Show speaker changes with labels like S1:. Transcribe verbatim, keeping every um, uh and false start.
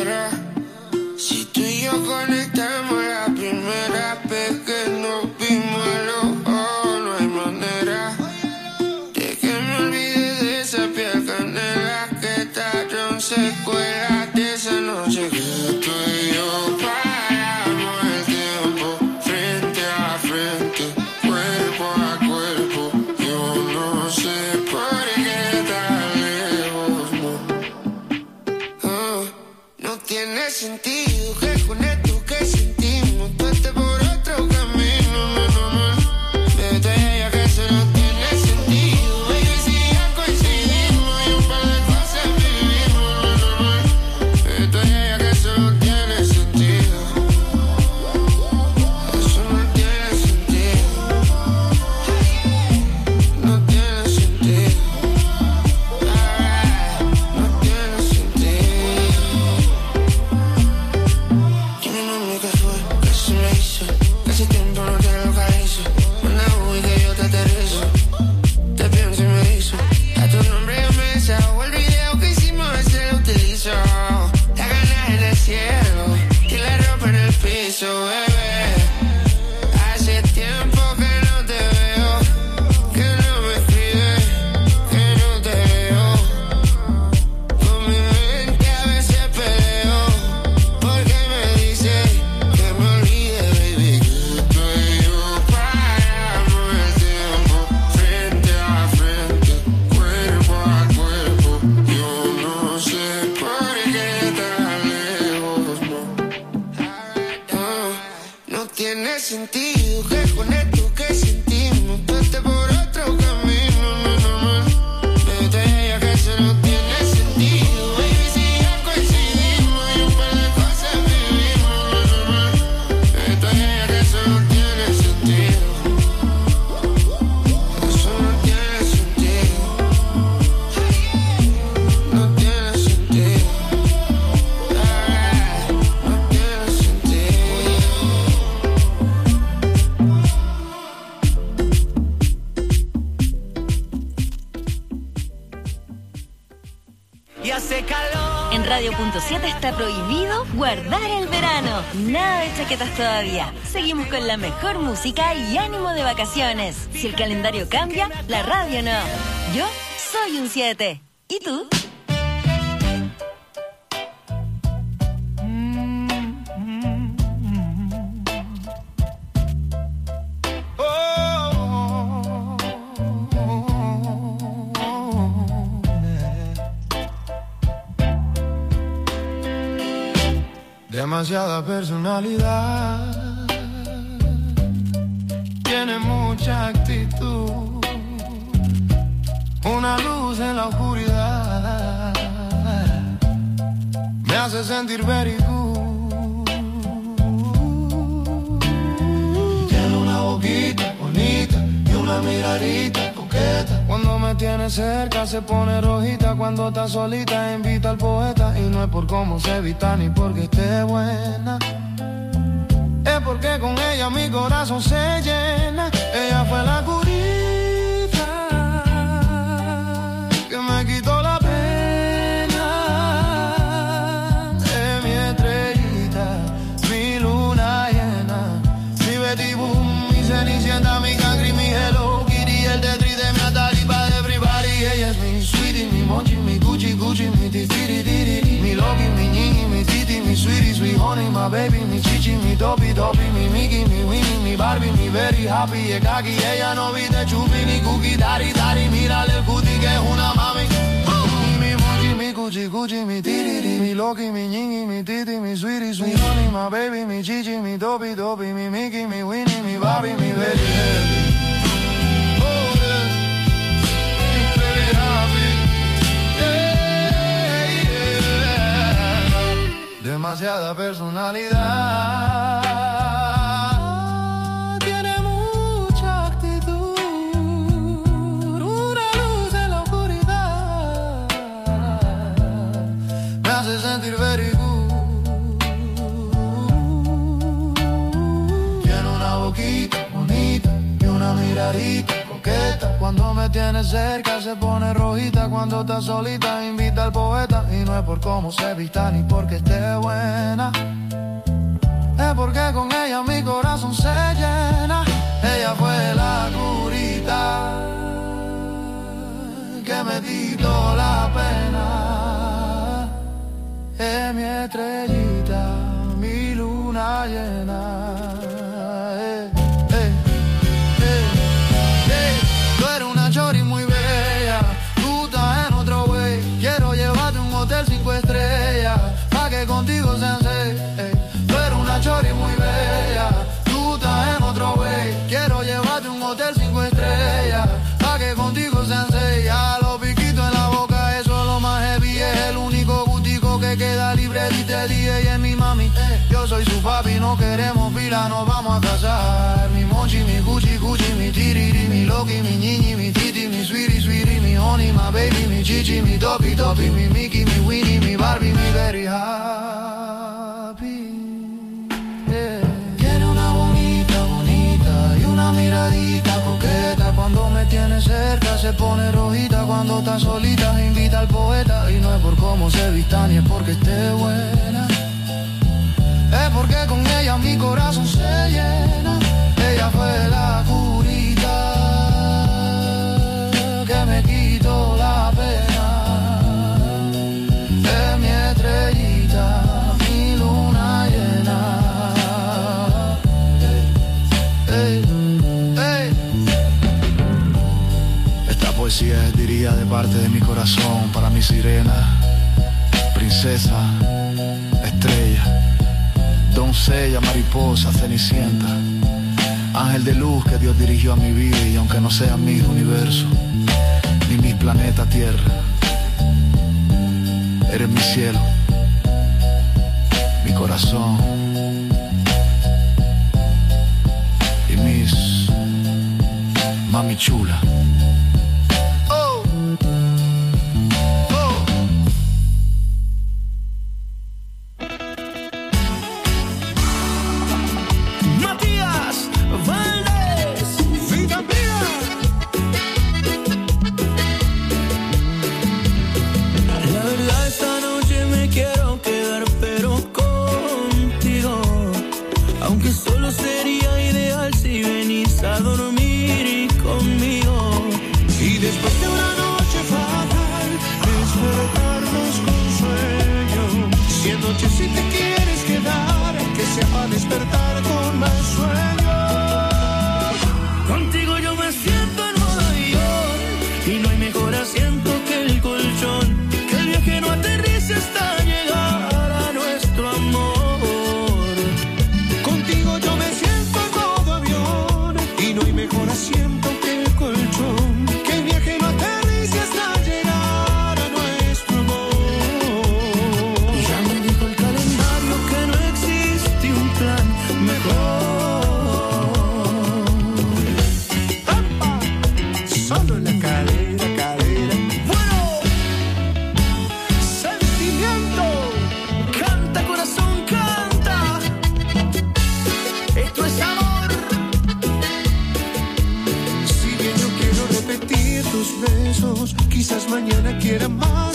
S1: manera. Si tú y yo conectamos la primera vez que nos vimos a los ojos, no hay manera de que me olvide de esa piel canela que tallaron secuelas de esa noche que tú y yo paramos el tiempo frente a frente, cuerpo a cuerpo. Yo no sé por qué tan lejos, no. Oh, no tiene sentido que con esto que sentimos tú estés por otro camino, no, no, no. Desde ella que eso no tiene sentido, baby, si ya coincidimos y un par de cosas vivimos, no, no, no. Desde ella que eso no tiene sentido. Eso no tiene sentido. No tiene sentido. Ah, no tiene sentido. Dime, mami, ¿qué fue? ¿Qué se me hizo? Que hace tiempo no te localizo. Manda Uy que yo te aterrizo. Te pienso y me hizo. A tu nombre yo me desahogo. El video que hicimos ese lo utilizo. La ganas en el cielo y la ropa en el piso, bebé. Hace tiempo que no te veo, que no me escribes, que no te veo. Con mi mente a veces peleo, porque me dice que me olvide, baby, que tú y yo paramos el tiempo frente a frente, cuerpo a cuerpo. Yo no sé por qué tan lejos, no. Oh, no tiene sentido que con esto que sentimos tú estés por otro camino, no, no, no. Desde ella que eso no tiene sentido, baby, si ya coincidimos y un par de cosas vivimos, no, no, no. Desde ella que eso no tiene sentido. Eso no tiene sentido. No tiene sentido. Ah, no tiene sentido.
S2: Y hace calor.
S3: En Radio Punto siete está prohibido guardar el verano. Nada de chaquetas todavía. Seguimos con la mejor música y ánimo de vacaciones. Si el calendario cambia, la radio no. Yo soy un siete. ¿Y tú?
S1: Demasiada personalidad, tiene mucha actitud, una luz en la oscuridad, me hace sentir very good. Tiene una boquita bonita y una miradita coqueta. Cuando me tiene cerca se pone rojita. Cuando está solita invita al poeta. Y no es por cómo se evita ni porque esté buena, es porque con ella mi corazón se llena. Ella fue la curita que me quitó la pena. Es mi estrellita, mi luna llena, mi Betty Boom, mi Cenicienta, mi Cangri, mi Hello Kitty, el Tetris de mi Atalipa de Everybody. Ella es mi sweetie, mi mochi, mi Gucci, Gucci, mi titiri, tiri, mi Loki, mi Ñiñi, mi Titi, mi sweetie, sweet honey, my baby, mi chichi, mi topi, topi, mi Mickey, mi Winnie, mi Barbie, mi very happy, es kaki. Ella no viste chupi ni cookie, dari, dari, mírale el cutie que es una mami. Mi mochi, mi Gucci, Gucci, mi titiri, mi Loki, mi Ñiñi, mi Titi, mi sweetie, sweet honey, my baby, mi chichi, mi topi, topi, mi Mickey, mi Winnie, mi Barbie, mi very happy. Demasiada personalidad, tiene mucha actitud, una luz en la oscuridad, me hace sentir very good. Tiene una boquita bonita y una miradita coqueta.
S4: poeta. Cuando me tienes cerca se pone rojita. Cuando está solita invita al poeta. Y no es por cómo se vista ni porque esté buena, es porque con ella mi corazón se llena. Ella fue la curita que me quitó la pena. Es mi estrellita, mi luna llena. Eh, eh, eh, eh. Tú eres una chori muy bella, tú estás en otro güey. Quiero llevarte a un hotel cinco estrellas, pa' que contigo se seis. Eh. Tú eres una chori muy bella, tú estás en otro güey. Quiero llevarte a un hotel cinco estrellas, pa' que contigo sean seis. A los piquitos en la boca, eso es lo más heavy. Es el único gustico que queda libre. Y te dije, y es mi mami, eh. Yo soy su papi, no queremos pila, nos vamos a casar. Mi mochi, mi cuchi, cuchi, mi tiriri, mi loki, mi ñiñi, mi titi, mi sweetie, sweetie, mi honey, my baby, mi chichi, mi topi, topi, mi Mickey, mi Winnie, mi Barbie, mi very happy. Tiene una bonita, bonita y una miradita coqueta. Cuando me tiene cerca se pone rojita. Cuando está solita invita al poeta. Y no es por cómo se vista ni es porque esté buena, es porque con ella mi corazón se llena. Ella fue la curita que me quitó la pena. Es mi estrellita, mi luna llena. Esta poesía es dirigida de parte de mi corazón para mi sirena, princesa, estrella, doncella, mariposa, cenicienta, ángel de luz que Dios dirigió a mi vida. Y aunque no sea mi universo ni mi planeta Tierra, eres mi cielo, mi corazón y mis mami chula. Oh. Oh.
S2: Matías Valdés, Vida Mía.
S5: La verdad esta noche me quiero quedar pero contigo, aunque solo sería ideal si venís a dormir conmigo. Y después de una noche fatal, despertarnos con sueño. Si anoche si te quieres quedar, que sea para despertar con más sueño.